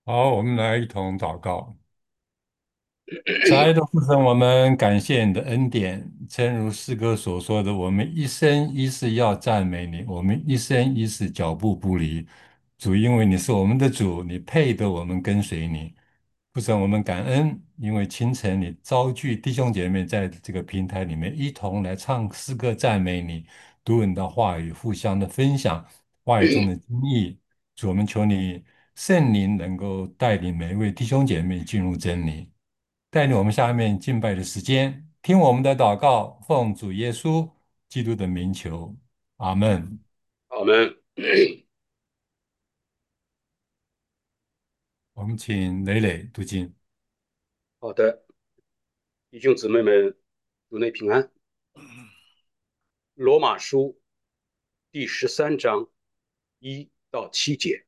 好，我们来一同祷告。慈爱的父神，我们感谢你的恩典。正如诗歌所说的，我们一生一世要赞美你，我们一生一世脚步不离。主，因为你是我们的主，你配得我们跟随你。父神，我们感恩，因为清晨你召聚弟兄姐妹在这个平台里面一同来唱诗歌赞美你，读你的话语，互相的分享话语中的经历。主，我们求你圣灵能够带领每一位弟兄姐妹进入真理。带领我们下面敬拜的时间，听我们的祷告，奉主耶稣基督的名求，阿门。 我们我们请磊磊读经。 好的，弟兄姊妹们，主内平安。罗马书第13章1到7节，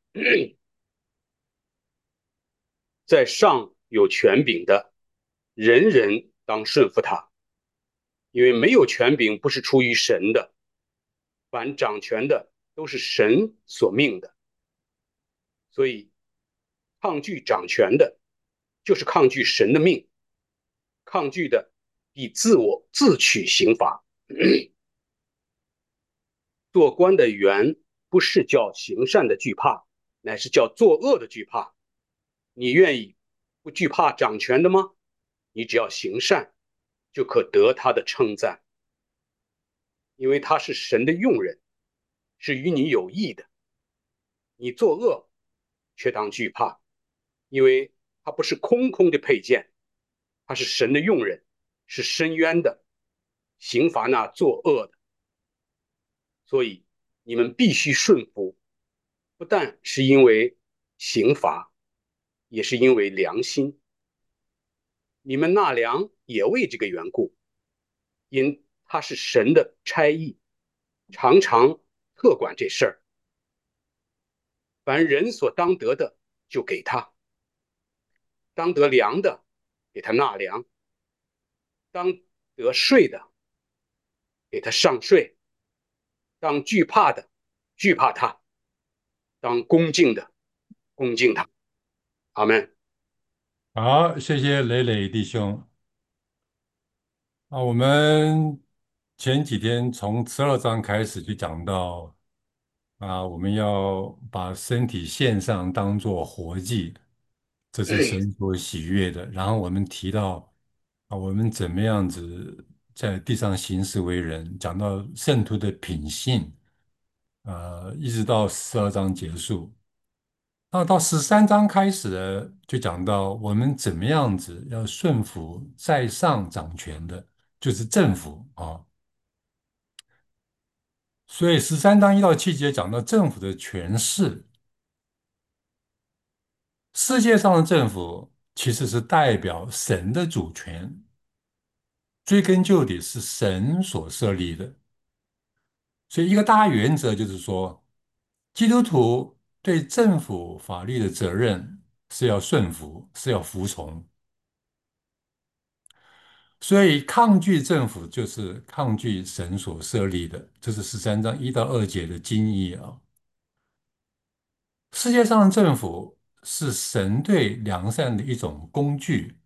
在上有权柄的，人人当顺服他，因为没有权柄不是出于神的，凡掌权的都是神所命的。所以，抗拒掌权的，就是抗拒神的命，抗拒的必自取刑罚。做官的原不是叫行善的惧怕，乃是叫作恶的惧怕。你愿意不惧怕掌权的吗？你只要行善，就可得他的称赞，因为他是神的用人，是与你有益的。你作恶，却当惧怕，因为他不是空空的佩剑，他是神的用人，是深渊的，刑罚那作恶的。所以你们必须顺服，不但是因为刑罚，也是因为良心。你们纳粮也为这个缘故，因他是神的差役，常常特管这事儿。凡人所当得的，就给他；当得粮的，给他纳粮；当得税的，给他上税；当惧怕的，惧怕他；当恭敬的，恭敬他。阿门。 好，谢谢磊磊弟兄。我们前几天从12章开始就讲到我们要把身体献上，当作活祭，这是神所喜悦的。然后我们提到我们怎么样子在地上行事为人，讲到圣徒的品性，一直到12章结束。那到13章开始呢，就讲到我们怎么样子要顺服在上掌权的，就是政府啊。所以13章1到7节讲到政府的权势，世界上的政府其实是代表神的主权，追根究底是神所设立的。所以一个大原则就是说，基督徒对政府法律的责任是要顺服，是要服从。所以抗拒政府就是抗拒神所设立的，这是13章1到2节的经义啊。世界上的政府是神对良善的一种工具。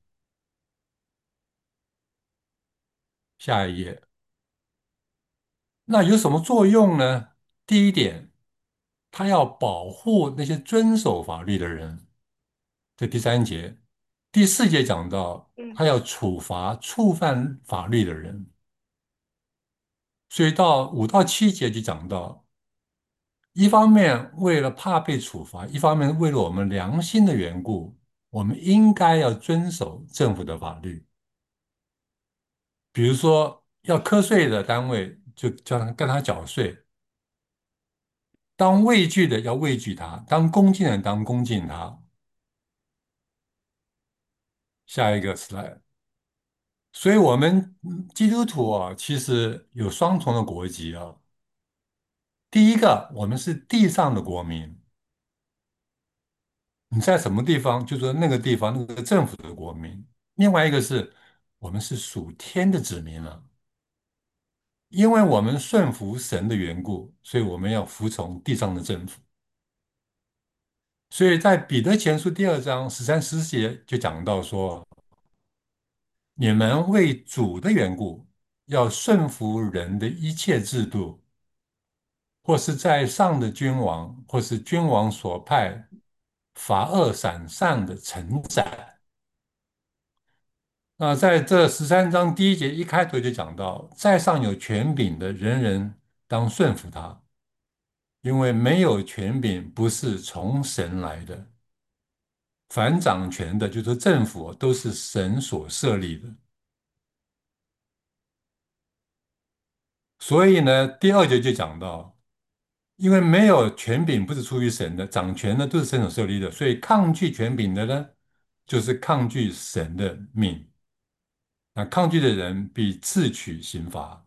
下一页，那有什么作用呢？第一点，它要保护那些遵守法律的人，这第3节。第4节讲到，它要处罚触犯法律的人，所以到5到7节就讲到。一方面为了怕被处罚，一方面为了我们良心的缘故，我们应该要遵守政府的法律。比如说，要课税的单位就叫他跟他缴税，当畏惧的要畏惧他，当恭敬的当恭敬他。下一个 slide。所以，我们基督徒其实有双重的国籍啊。第一个，我们是地上的国民，你在什么地方，就说那个地方那个政府的国民。另外一个是我们是属天的子民了，因为我们顺服神的缘故，所以我们要服从地上的政府。 所以在彼得前书第2章13、14节就讲到说，你们为主的缘故，要顺服人的一切制度，或是在上的君王，或是君王所派罚恶赏善的臣宰。那在这13章第1节一开头就讲到，在上有权柄的人人当顺服他，因为没有权柄不是从神来的，凡掌权的，就是政府，都是神所设立的。所以呢，第2节就讲到，因为没有权柄不是出于神的，掌权的都是神所设立的，所以抗拒权柄的呢，就是抗拒神的命。那抗拒的人必自取刑罚。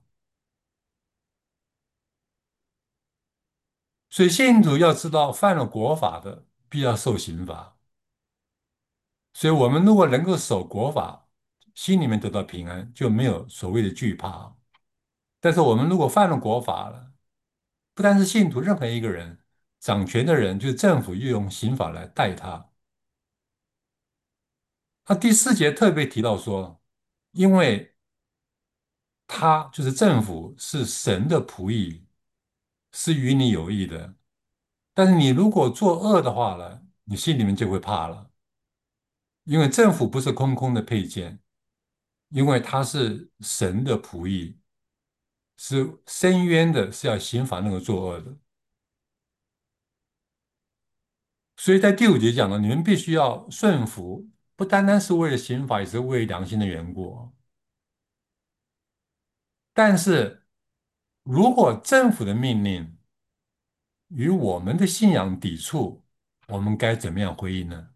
所以信徒要知道，犯了国法的必要受刑罚。所以我们如果能够守国法，心里面得到平安，就没有所谓的惧怕。但是我们如果犯了国法了，不单是信徒，任何一个人，掌权的人就是政府，又用刑法来待他。那第4节特别提到说，因为他就是政府是神的仆役，是与你有益的。但是你如果作恶的话呢，你心里面就会怕了，因为政府不是空空的配件，因为他是神的仆役，是伸冤的，是要刑罚那个作恶的。所以在第5节讲了，你们必须要顺服，不单单是为了刑罚，也是为良心的缘故。但是如果政府的命令与我们的信仰抵触，我们该怎么样回应呢？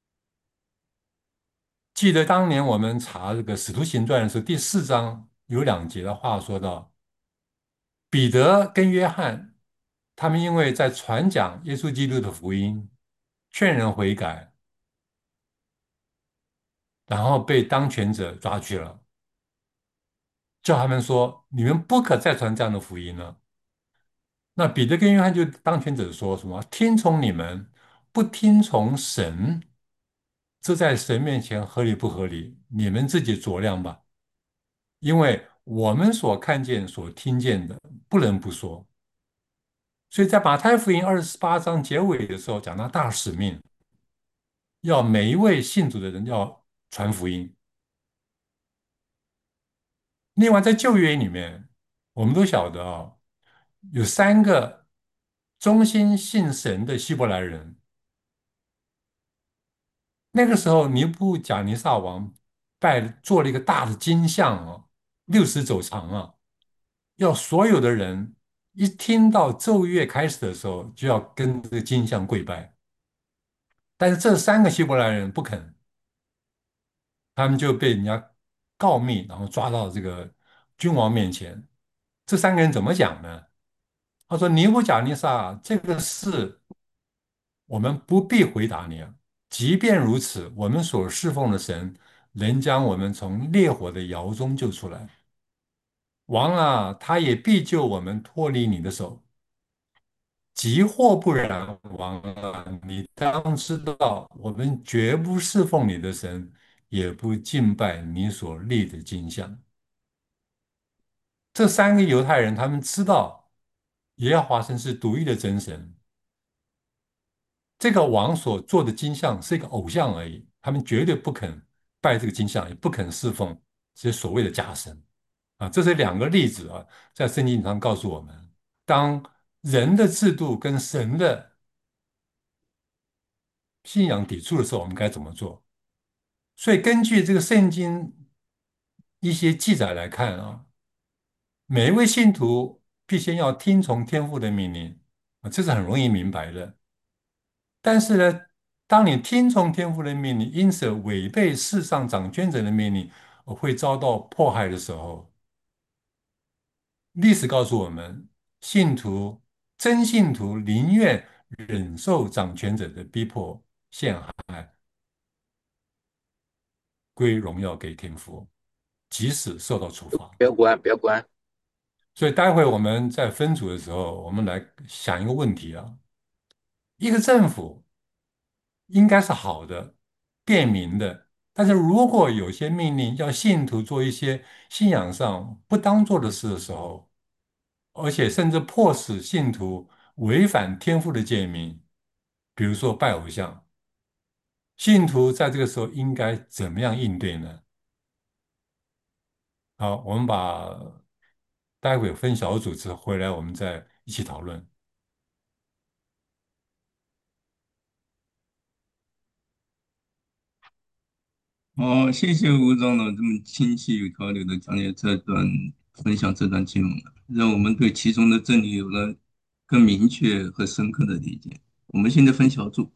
记得当年我们查这个《使徒行传》的时候，第4章有2节的话说到，彼得跟约翰他们因为在传讲耶稣基督的福音，劝人悔改，然后被当权者抓去了，叫他们说：你们不可再传这样的福音了。那彼得跟约翰就当权者说什么？听从你们，不听从神，这在神面前合理不合理？你们自己酌量吧。因为我们所看见、所听见的，不能不说。所以在马太福音28章结尾的时候，讲到大使命，要每一位信主的人要传福音。另外，在旧约里面，我们都晓得啊，有3个忠心信神的希伯来人。那个时候，尼布甲尼撒王做了一个大的金像啊，60肘长啊，要所有的人一听到奏乐开始的时候，就要跟这个金像跪拜。但是这3个希伯来人不肯，他们就被人家告密，然后抓到这个君王面前。这3个人怎么讲呢？他说：“尼布甲尼撒，这个事我们不必回答你啊。即便如此，我们所侍奉的神能将我们从烈火的窑中救出来。王啊，他也必救我们脱离你的手。即或不然，王啊，你当知道，我们绝不侍奉你的神，也不敬拜你所立的金像。”这3个犹太人，他们知道耶和华神是独一的真神，这个王所做的金像是一个偶像而已，他们绝对不肯拜这个金像，也不肯侍奉这些所谓的假神啊。这是2个例子啊，在圣经上告诉我们，当人的制度跟神的信仰抵触的时候，我们该怎么做？所以根据这个圣经一些记载来看啊，每一位信徒必先要听从天父的命令啊，这是很容易明白的。但是呢，当你听从天父的命令，因此违背世上掌权者的命令，会遭到迫害的时候，历史告诉我们，信徒真信徒宁愿忍受掌权者的逼迫陷害，归荣耀给天父，即使受到处罚。 别关，别关。 所以待会我们在分组的时候，我们来想一个问题啊：一个政府应该是好的、便民的。但是如果有些命令要信徒做一些信仰上不当做的事的时候，而且甚至迫使信徒违反天父的诫命，比如说拜偶像，信徒在这个时候应该怎么样应对呢？好，我们待会分小组之后回来，我们再一起讨论。 好，谢谢吴长老这么清晰有条理的讲解分享这段经文了，让我们对其中的真理有了更明确和深刻的理解。我们现在分小组。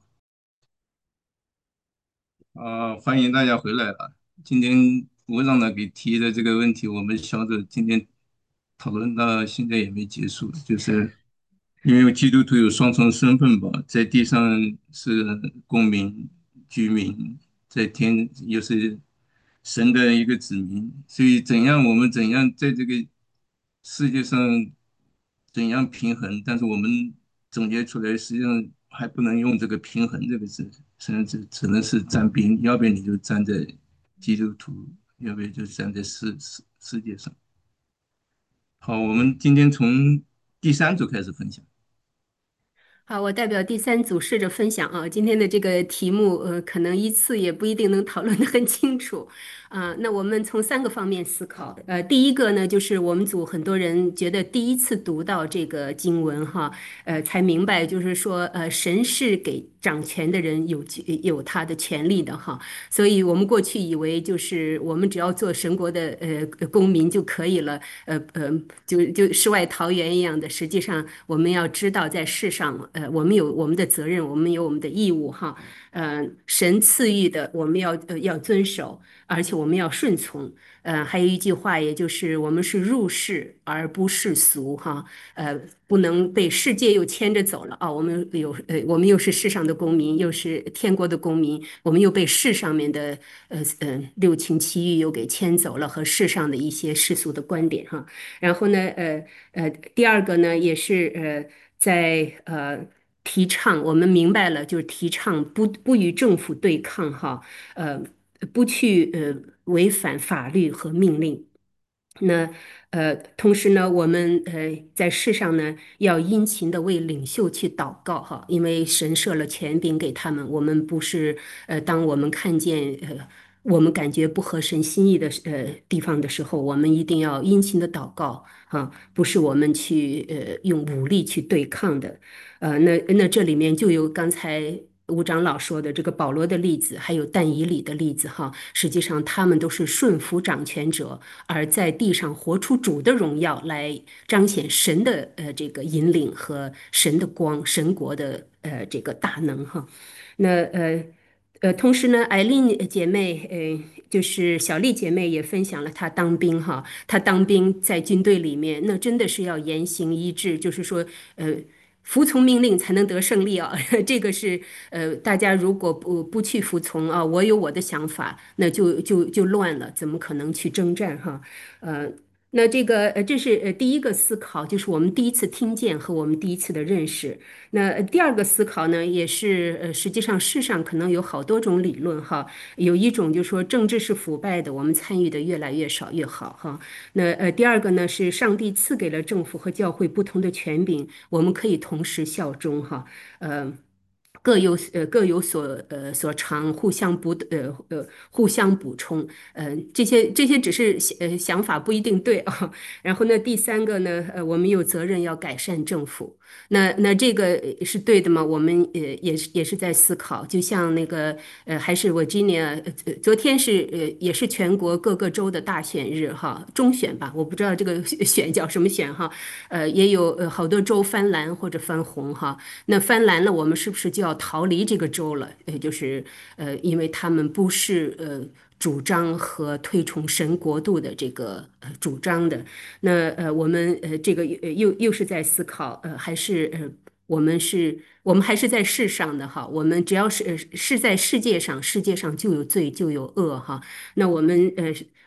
欢迎大家回来了。今天吴长老给提的这个问题，我们小组今天讨论到现在也没结束，就是因为基督徒有双重身份吧，在地上是公民、居民，在天又是神的一个子民，所以我们怎样在这个世界上怎样平衡？但是我们总结出来，实际上还不能用这个“平衡”这个字，甚至只能是站边，要不然你就站在基督徒，要不然就站在世界上。好，我们今天从第三组开始分享。 好，我代表第三组试着分享啊，今天的这个题目，可能依次也不一定能讨论得很清楚，那我们从3个方面思考，第一个呢，就是我们组很多人觉得第一次读到这个经文哈，才明白，就是说，神是给掌权的人有他的权利的哈，所以我们过去以为就是我们只要做神国的公民就可以了，就世外桃源一样的，实际上我们要知道在世上。我们有我们的责任，我们有我们的义务，哈，神赐予的，我们要遵守，而且我们要顺从，还有一句话，也就是我们是入世而不世俗，哈，不能被世界又牵着走了啊，我们又是世上的公民，又是天国的公民，我们又被世上面的六情七欲又给牵走了，和世上的一些世俗的观点，哈，然后呢，第二个呢，也是在提倡，我们明白了，就是提倡不与政府对抗哈，呃，不去违反法律和命令。那同时呢，我们在世上呢，要殷勤的为领袖去祷告哈，因为神设了权柄给他们，我们不是当我们看见我们感觉不合神心意的地方的时候，我们一定要殷勤的祷告啊，不是我们去用武力去对抗的。那这里面就有刚才吴长老说的这个保罗的例子，还有但以理的例子哈，实际上他们都是顺服掌权者，而在地上活出主的荣耀，来彰显神的这个引领和神的光，神国的这个大能哈。那同时呢，艾琳姐妹，就是小丽姐妹也分享了她当兵哈，她当兵在军队里面，那真的是要言行一致，就是说，服从命令才能得胜利啊！这个是大家如果不去服从啊，我有我的想法，那就乱了，怎么可能去征战哈？呃，那这是第一个思考，就是我们第一次听见和我们第一次的认识。那第二个思考呢，也是实际上世上可能有好多种理论哈，有一种就是说政治是腐败的，我们参与的越来越少越好哈。那第二个呢是上帝赐给了政府和教会不同的权柄，我们可以同时效忠哈，呃。各有所长，互相补充，这些只是想法不一定对啊。然后呢，第三个呢，我们有责任要改善政府。那这个是对的吗？我们也是在思考，就像那个还是 Virginia，昨天是也是全国各个州的大选日哈，中选吧，我不知道这个选叫什么选哈，也有好多州翻蓝或者翻红哈。那翻蓝了，我们是不是就要逃离这个州了？就是因为他们不是主张和推崇神国度的这个主张的。那我们这个又是在思考，还是我们还是在世上的哈，我们只要是在世界上，世界上就有罪就有恶哈。那我们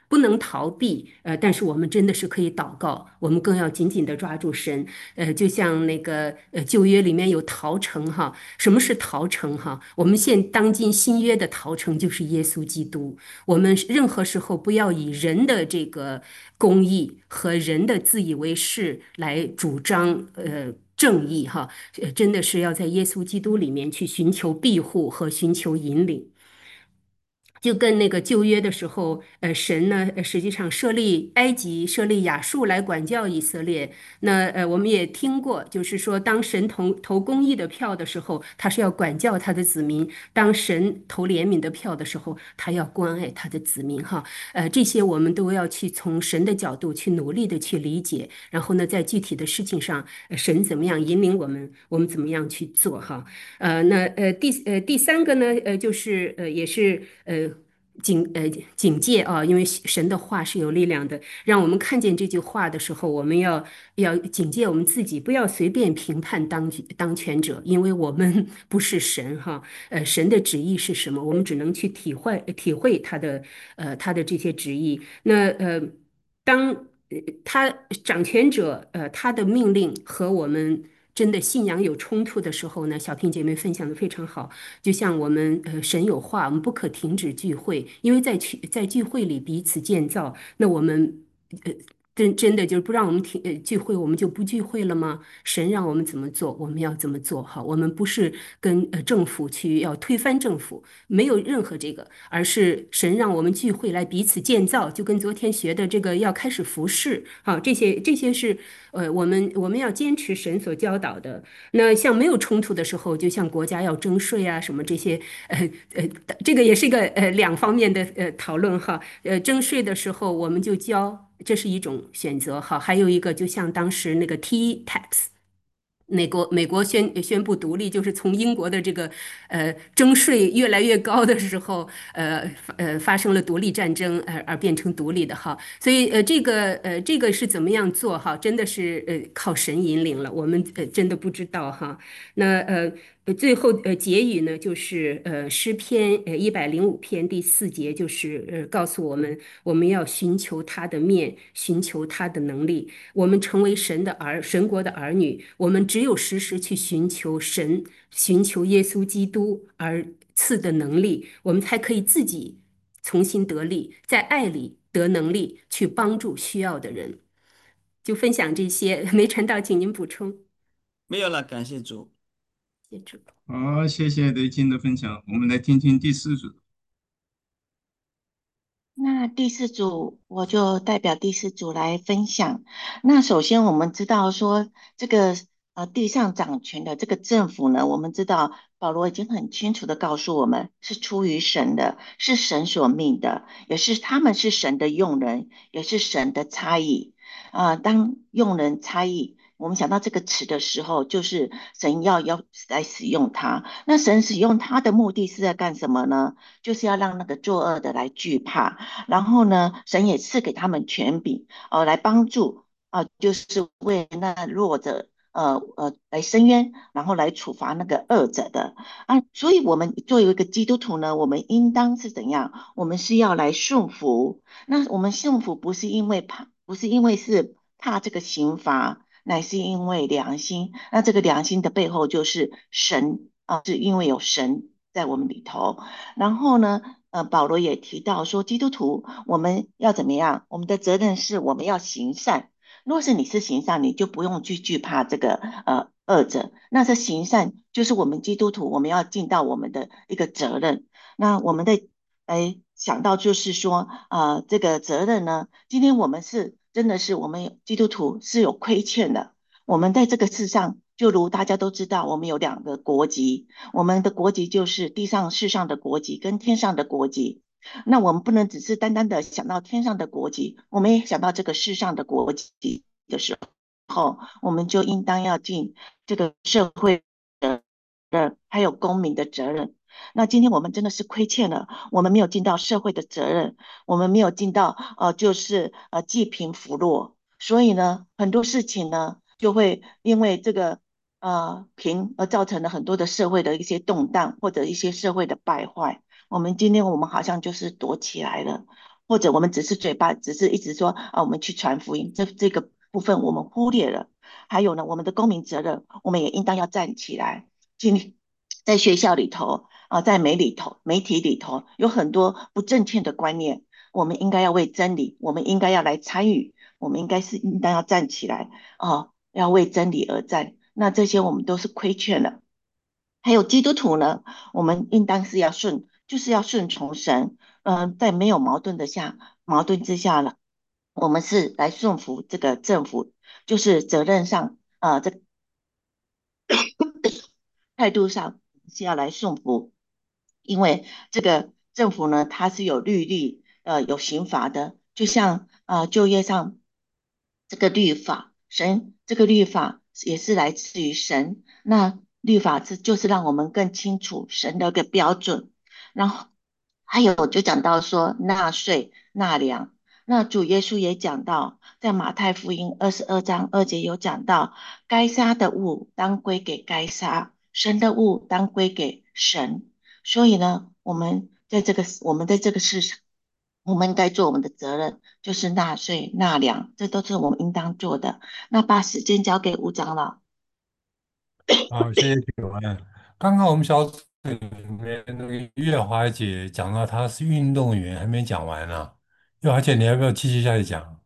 不能逃避，但是我们真的是可以祷告，我们更要紧紧地抓住神，就像那个旧约里面有逃城哈，什么是逃城哈？我们当今新约的逃城就是耶稣基督，我们任何时候不要以人的这个公义和人的自以为是来主张正义哈，真的是要在耶稣基督里面去寻求庇护和寻求引领。就跟那个旧约的时候，神呢，实际上设立埃及、设立亚述来管教以色列。那我们也听过，就是说，当神投公义的票的时候，他是要管教他的子民；当神投怜悯的票的时候，他要关爱他的子民。哈，这些我们都要去从神的角度去努力的去理解，然后呢，在具体的事情上，神怎么样引领我们，我们怎么样去做。哈，第三个呢，就是也是警戒啊，因为神的话是有力量的，让我们看见这句话的时候，我们要警戒我们自己，不要随便评判当权者，因为我们不是神哈，神的旨意是什么，我们只能去体会他的这些旨意。那当他掌权者他的命令和我们真的信仰有冲突的时候呢，小平姐妹分享的非常好。就像我们神有话，我们不可停止聚会，因为在聚会里彼此建造。那我们呃真的就是不让我们聚会，我们就不聚会了吗？神让我们怎么做，我们要怎么做。好，我们不是跟政府去要推翻政府，没有任何这个，而是神让我们聚会来彼此建造，就跟昨天学的这个要开始服侍。好，这些是我们要坚持神所教导的。那像没有冲突的时候，就像国家要征税啊什么这些，呃，这个也是一个两方面的讨论哈。征税的时候我们就交，这是一种选择哈。还有一个就像当时那个 tea tax。美国宣布独立，就是从英国的这个征税越来越高的时候，发生了独立战争，而变成独立的哈。所以这个是怎么样做哈？真的是靠神引领了，我们真的不知道哈。那最后结语呢，就是诗篇105篇第4节，就是告诉我们，我们要寻求他的面，寻求他的能力。我们成为神国的儿女，我们只有时时去寻求神，寻求耶稣基督而赐的能力，我们才可以自己重新得力，在爱里得能力，去帮助需要的人。就分享这些，没传道，请您补充。 没有了，感谢主。 谢主。 好，谢谢雷金的分享，我们来听听第四组。 那第四组，我就代表第四组来分享。那首先我们知道说，这个地上掌权的这个政府呢，我们知道保罗已经很清楚的告诉我们，是出于神的，是神所命的，也是他们是神的用人，也是神的差役。当用人差役，我们想到这个词的时候，就是神要来使用他。那神使用他的目的是在干什么呢？就是要让那个作恶的来惧怕。然后呢，神也赐给他们权柄，来帮助就是为那弱者。来伸冤，然后来处罚那个恶者的所以我们作为一个基督徒呢，我们应当是怎样？我们是要来顺服。那我们顺服不是因为怕，不是因为是怕这个刑罚，乃是因为良心。那这个良心的背后就是神是因为有神在我们里头。然后呢，保罗也提到说，基督徒我们要怎么样？我们的责任是我们要行善。若是你是行善，你就不用去惧怕这个恶者。那这行善就是我们基督徒我们要尽到我们的一个责任。那我们的想到就是说这个责任呢，今天我们是真的是我们基督徒是有亏欠的。我们在这个世上，就如大家都知道，我们有两个国籍，我们的国籍就是地上世上的国籍跟天上的国籍。那我们不能只是单单的想到天上的国籍，我们也想到这个世上的国籍的时候，我们就应当要尽这个社会的还有公民的责任。那今天我们真的是亏欠了，我们没有尽到社会的责任，我们没有尽到就是济贫扶弱，所以呢，很多事情呢就会因为这个贫而造成了很多的社会的一些动荡或者一些社会的败坏。我们今天好像就是躲起来了， 或者我们只是嘴巴只是一直说啊，我们去传福音，这个部分我们忽略了。还有呢，我们的公民责任，我们也应当要站起来。在学校里头啊，在媒体里头，有很多不正确的观念，我们应该要为真理，我们应该要来参与，我们应当要站起来啊，要为真理而战。那这些我们都是亏欠了。还有基督徒呢，我们应当是就是要顺从神。在没有矛盾之下呢，我们是来顺服这个政府，就是责任上，这态度上是要来顺服，因为这个政府呢，它是有律例，有刑罚的，就像就业上这个律法，这个律法也是来自于神，那律法就是让我们更清楚神的一个标准，然后还有就讲到说纳税纳粮。那主耶稣也讲到，在马太福音22章2节有讲到，该杀的物当归给该杀，神的物当归给神。所以呢，我们在这个市场，我们应该做我们的责任，就是纳税纳粮，这都是我们应当做的。那把时间交给吴长老。 好，谢谢九安。刚刚我们小组里面那个月华姐讲到她是运动员，还没讲完呢。月华姐，你要不要继续下去讲？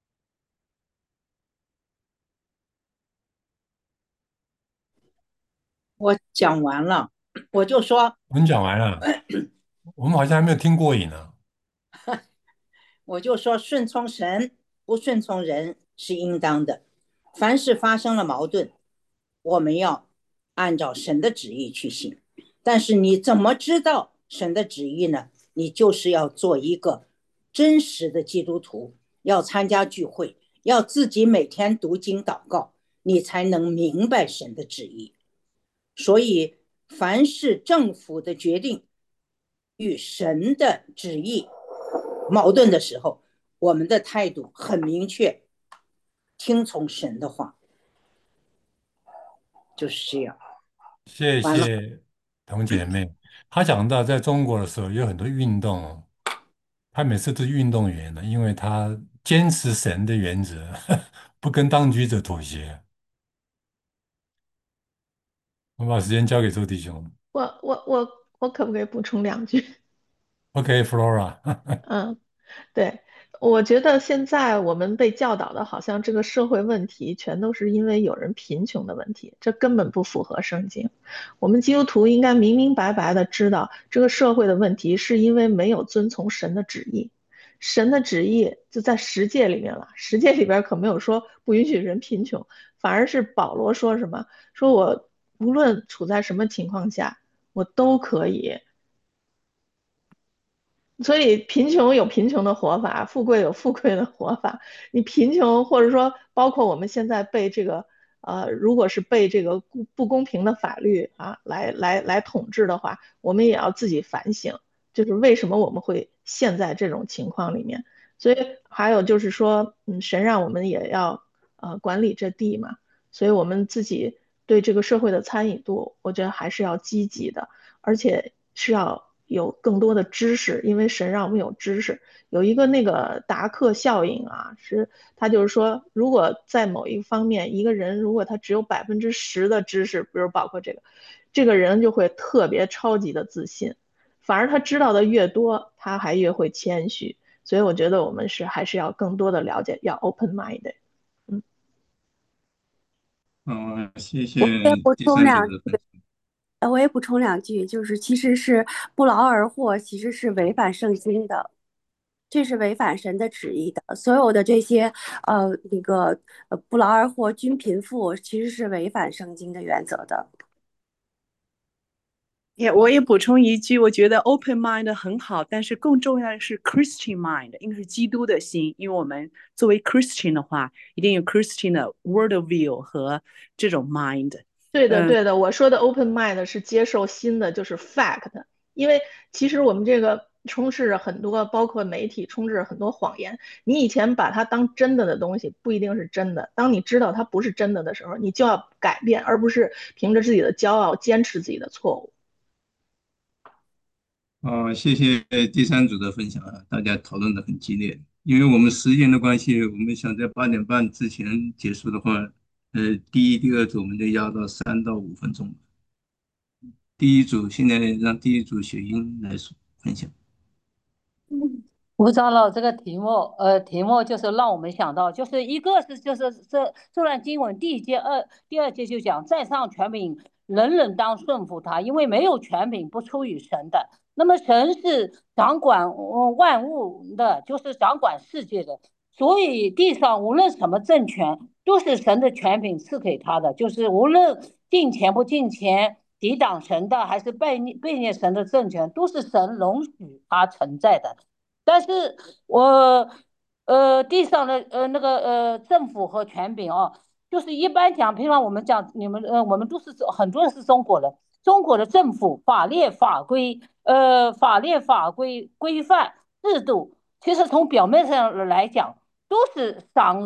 我讲完了，我就说， 我们讲完了，我们好像还没有听过瘾呢。 顺从神，不顺从人是应当的。凡是发生了矛盾，我们要按照神的旨意去行。但是你怎么知道神的旨意呢？你就是要做一个真实的基督徒，要参加聚会，要自己每天读经祷告，你才能明白神的旨意。所以，凡是政府的决定与神的旨意矛盾的时候，我们的态度很明确，听从神的话，就是这样。 谢完了， 谢童姐妹。她讲到在中国的时候有很多运动，她每次都是运动员的，因为她坚持神的原则，不跟当局者妥协。我把时间交给周弟兄。 我可不可以补充2句？ OK，Flora， 嗯，对，我觉得现在我们被教导的好像这个社会问题全都是因为有人贫穷的问题，这根本不符合圣经。我们基督徒应该明明白白的知道，这个社会的问题是因为没有遵从神的旨意。神的旨意就在十诫里面了，十诫里边可没有说不允许人贫穷，反而是保罗说什么，说我无论处在什么情况下，我都可以。所以贫穷有贫穷的活法，富贵有富贵的活法。你贫穷，或者说包括我们现在被这个如果是被这个不公平的法律啊来统治的话，我们也要自己反省，就是为什么我们会陷在这种情况里面。所以还有就是说，神让我们也要管理这地嘛，所以我们自己对这个社会的参与度，我觉得还是要积极的。而且是要有更多的知识，因为神让我们有知识。有一个那个达克效应啊，他就是说，如果在某一方面，一个人如果他只有10%的知识，比如包括这个人就会特别超级的自信，反而他知道的越多，他还越会谦虚。所以我觉得我们还是要更多的了解，要 open mind。嗯， 谢谢我也补第三者充两， 的分享。 我也补充2句，就是其实是不劳而获，其实是违反圣经的，这是违反神的旨意的。所有的这些不劳而获、均贫富，其实是违反圣经的原则的。 我也补充一句，我觉得 open mind 很好，但是更重要的是 Christian mind，应该是基督的心。因为我们作为 Christian 的话，一定有 Christian 的 world view 和这种 mind。 对的，对的，我说的 open mind 是接受新的，就是 fact。因为其实我们这个充斥着很多，包括媒体充斥着很多谎言。你以前把它当真的东西，不一定是真的。当你知道它不是真的的时候，你就要改变，而不是凭着自己的骄傲坚持自己的错误。 谢谢第三组的分享啊，大家讨论的很激烈。因为我们时间的关系，我们想在8点半之前结束的话，第一、第二组我们就压到3到5分钟。第一组现在让第一组雪英来说分享。 吴长老这个题目就是让我们想到，就是一个是就是这段经文第二节就讲，在上权柄人人当顺服他，因为没有权柄不出于神的。那么神是掌管万物的，就是掌管世界的，所以地上无论什么政权，都是神的权柄赐给他的，就是无论敬钱不敬钱。抵挡神的还是背逆神的政权，都是神容许它存在的。但是我地上的那个政府和权柄哦，就是一般讲，平常我们讲你们我们都是很多人是中国人，中国的政府法律法规规范制度，其实从表面上来讲都是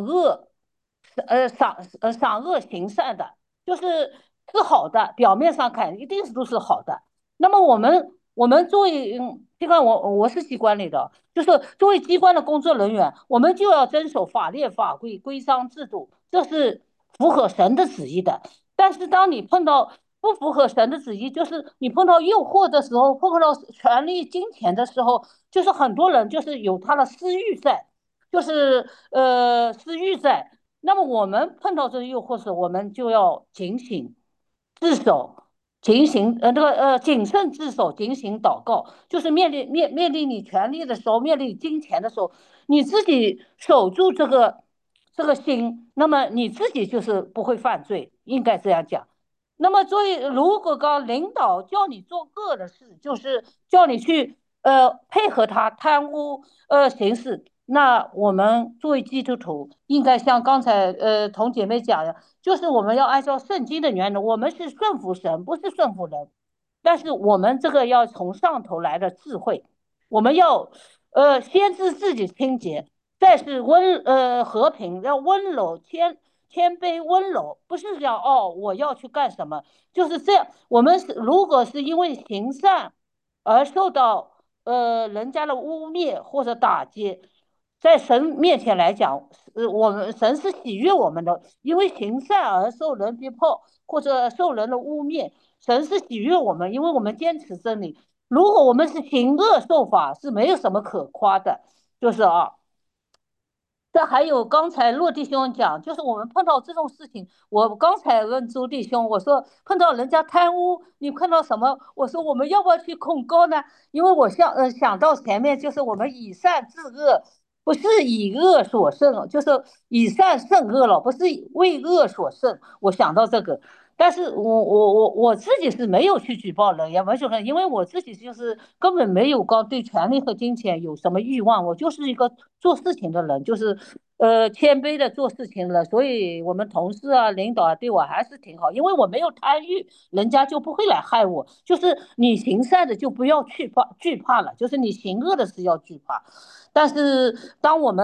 赏恶行善的，是好的，表面上看一定是都是好的。那么我们作为机关，我是机关里的，就是作为机关的工作人员，我们就要遵守法律法规、规章制度，这是符合神的旨意的。但是当你碰到不符合神的旨意，就是你碰到诱惑的时候，碰到权力、金钱的时候，就是很多人就是有他的私欲在，就是私欲在。那么我们碰到这个诱惑时，我们就要警醒自守。谨慎自守，警醒祷告，就是面临你权利的时候，面临你金钱的时候，你自己守住这个心，那么你自己就是不会犯罪，应该这样讲。那么作为如果刚领导叫你做恶的事，就是叫你去配合他贪污行事，那我们作为基督徒，应该像刚才童姐妹讲的。就是我们要按照圣经的原则，我们是顺服神，不是顺服人。但是我们这个要从上头来的智慧，我们要先知自己清洁，再是和平，要温柔谦卑温柔，不是讲哦我要去干什么，就是这样。我们如果是因为行善而受到人家的污蔑或者打击，在神面前来讲，我们神是喜悦我们的，因为行善而受人逼迫或者受人的污蔑，神是喜悦我们，因为我们坚持真理。如果我们是行恶受罚，是没有什么可夸的，就是啊。这还有刚才骆弟兄讲，就是我们碰到这种事情，我刚才问周弟兄，我说碰到人家贪污，你碰到什么？我说我们要不要去控告呢？因为我想到前面就是我们以善治恶，不是以恶所胜，就是以善胜恶了，不是为恶所胜。我想到这个，但是我自己是没有去举报人，也没有因为我自己就是根本没有对权力和金钱有什么欲望，我就是一个做事情的人，就是谦卑的做事情了，所以我们同事啊、领导啊对我还是挺好，因为我没有贪欲，人家就不会来害我。就是你行善的就不要惧怕了，就是你行恶的是要惧怕。但是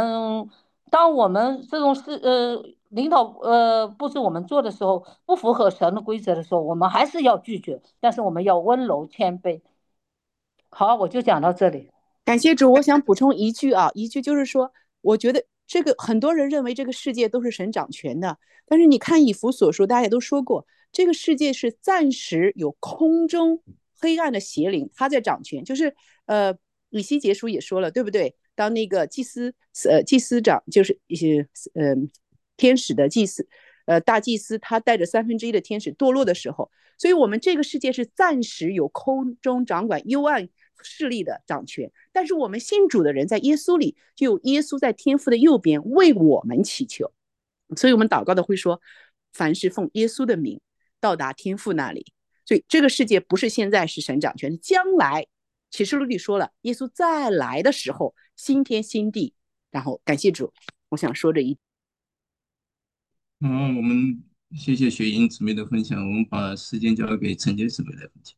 当我们这种事领导布置我们做的时候，不符合神的规则的时候，我们还是要拒绝，但是我们要温柔谦卑。好，我就讲到这里。 感谢主，我想补充一句啊，一句就是说，我觉得这个很多人认为这个世界都是神掌权的，但是你看以弗所书，大家也都说过，这个世界是暂时有空中黑暗的邪灵，他在掌权。就是以西结书也说了，对不对？当那个祭司长，就是一些天使的祭司，大祭司，他带着1/3的天使堕落的时候，所以我们这个世界是暂时有空中掌管幽暗势力的掌权，但是我们信主的人在耶稣里，就有耶稣在天父的右边为我们祈求，所以我们祷告的会说，凡是奉耶稣的名到达天父那里。所以这个世界不是现在是神掌权，将来启示录里说了，耶稣再来的时候，新天新地。然后感谢主，我想说这一。 好，我们谢谢雪莹姊妹的分享，我们把时间交给陈杰姊妹来分享。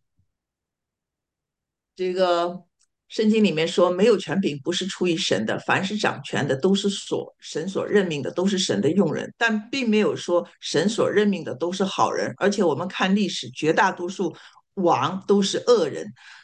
这个圣经里面说，没有权柄不是出于神的，凡是掌权的都是神所任命的，都是神的用人，但并没有说神所任命的都是好人。而且我们看历史，绝大多数王都是恶人，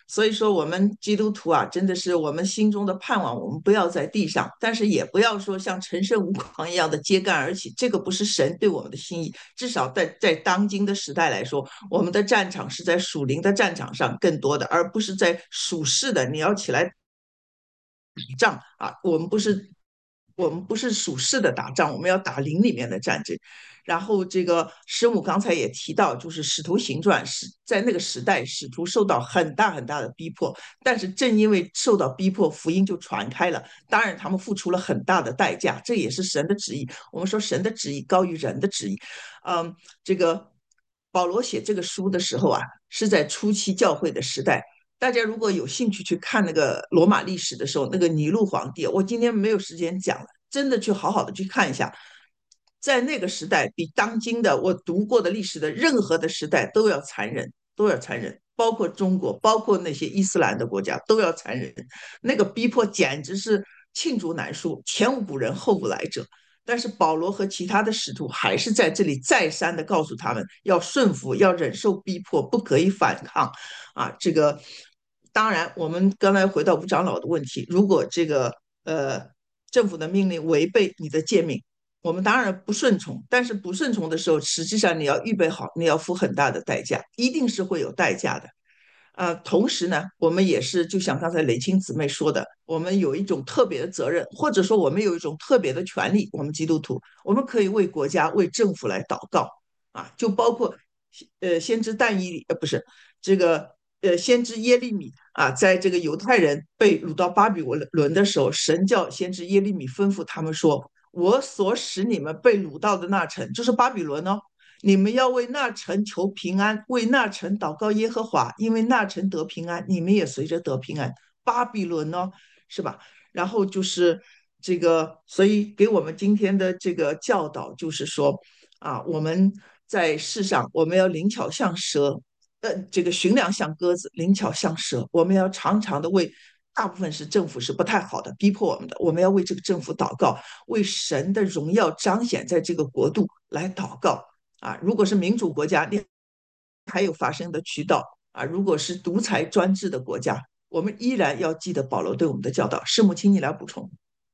所以说，我们基督徒啊，真的是我们心中的盼望。我们不要在地上，但是也不要说像陈胜吴广一样的揭竿而起，这个不是神对我们的心意。至少在当今的时代来说，我们的战场是在属灵的战场上更多的，而不是在属世的。你要起来仗啊，我们不是属世的打仗，我们要打灵里面的战争。然后这个师母刚才也提到，就是《使徒行传》是在那个时代，使徒受到很大很大的逼迫，但是正因为受到逼迫，福音就传开了。当然，他们付出了很大的代价，这也是神的旨意。我们说神的旨意高于人的旨意。这个保罗写这个书的时候啊，是在初期教会的时代。大家如果有兴趣去看那个罗马历史的时候，那个尼禄皇帝，我今天没有时间讲了，真的去好好的去看一下，在那个时代比当今的我读过的历史的任何的时代都要残忍，都要残忍，包括中国，包括那些伊斯兰的国家都要残忍，那个逼迫简直是罄竹难书，前无古人后无来者。但是保罗和其他的使徒还是在这里再三的告诉他们，要顺服，要忍受逼迫，不可以反抗啊。这个当然，我们刚才回到吴长老的问题，如果这个政府的命令违背你的诫命，我们当然不顺从，但是不顺从的时候，实际上你要预备好，你要付很大的代价，一定是会有代价的。同时呢，我们也是就像刚才雷青姊妹说的，我们有一种特别的责任，或者说我们有一种特别的权利，我们基督徒，我们可以为国家、为政府来祷告啊，就包括先知但以理，不是这个先知耶利米啊，在这个犹太人被掳到巴比伦的时候，神叫先知耶利米吩咐他们说：“我所使你们被掳到的那城，就是巴比伦哦。”你们要为那城求平安，为那城祷告耶和华，因为那城得平安，你们也随着得平安。巴比伦呢，是吧？然后就是这个，所以给我们今天的这个教导就是说，啊，我们在世上我们要灵巧像蛇，这个驯良像鸽子，灵巧像蛇。我们要常常的为大部分是政府是不太好的，逼迫我们的，我们要为这个政府祷告，为神的荣耀彰显在这个国度来祷告。啊，如果是民主国家，你还有发声的渠道啊；如果是独裁专制的国家，我们依然要记得保罗对我们的教导。师母，请你来补充。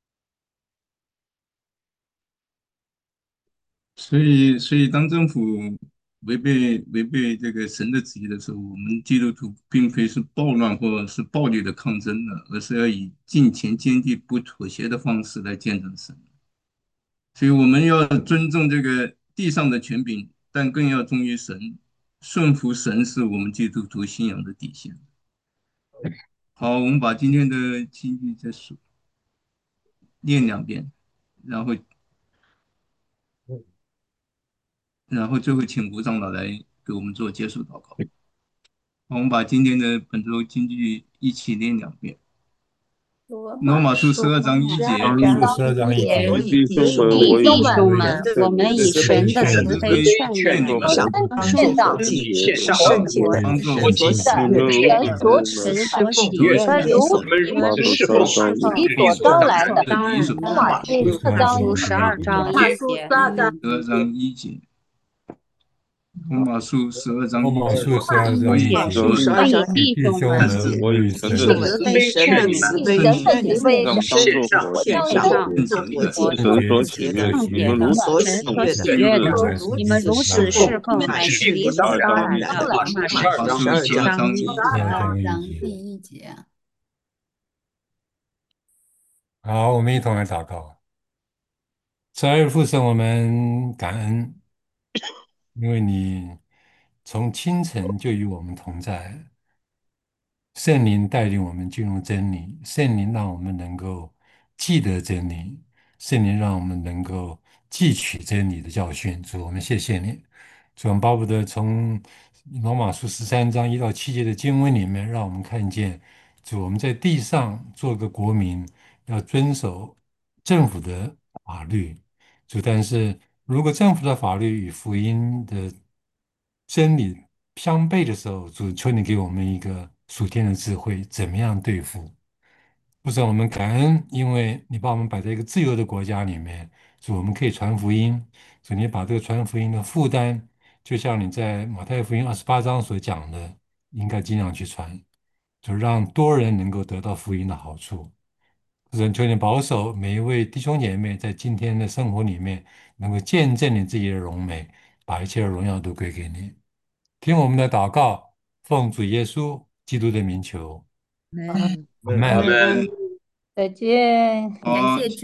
所以当政府违背这个神的旨意的时候，我们基督徒并非是暴乱或者是暴力的抗争的，而是要以敬虔坚定不妥协的方式来见证神。所以我们要尊重这个地上的权柄，但更要忠于神，顺服神是我们基督徒信仰的底线。好，我们把今天的经句再念2遍，然后最后请吴长老来给我们做结束祷告。我们把今天的本周经句一起念2遍。罗马书12章1节， 所以弟兄们，我以弟兄神们， 的我们以神的慈悲劝劝你们， 你们， 当作活祭，是圣洁的， 不是所喜悦的。 人如此侍奉主耶稣基督，就是奉侍奉理所当然的。 当然的。 罗马书罗马书12章1节， 罗马书 12章1节， 所以弟兄们，我以神的慈悲劝你们，献上做活祭， 所喜悦的，你们如所喜悦的，你们如此侍奉，乃是理所当然的。罗马书12章1节。 好，我们一同来祷告。慈爱的父神，我们感恩，因为你从清晨就与我们同在，圣灵带领我们进入真理，圣灵让我们能够记得真理，圣灵让我们能够汲取真理的教训。主，我们谢谢你。主，我们巴不得从罗马书13章1到7节的经文里面，让我们看见，主，我们在地上做个国民，要遵守政府的法律。主，但是如果政府的法律与福音的真理相悖的时候，主，求你给我们一个属天的智慧，怎么样对付？不是我们感恩，因为你把我们摆在一个自由的国家里面，主，我们可以传福音，主，你把这个传福音的负担，就像你在马太福音28章所讲的，应该尽量去传。 就让多人能够得到福音的好处。求你保守每一位弟兄姐妹在今天的生活里面，能够见证你自己的荣美，把一切的荣耀都归给你。听我们的祷告，奉主耶稣基督的名求， 嗯。 阿门。 阿门。 再见。 好。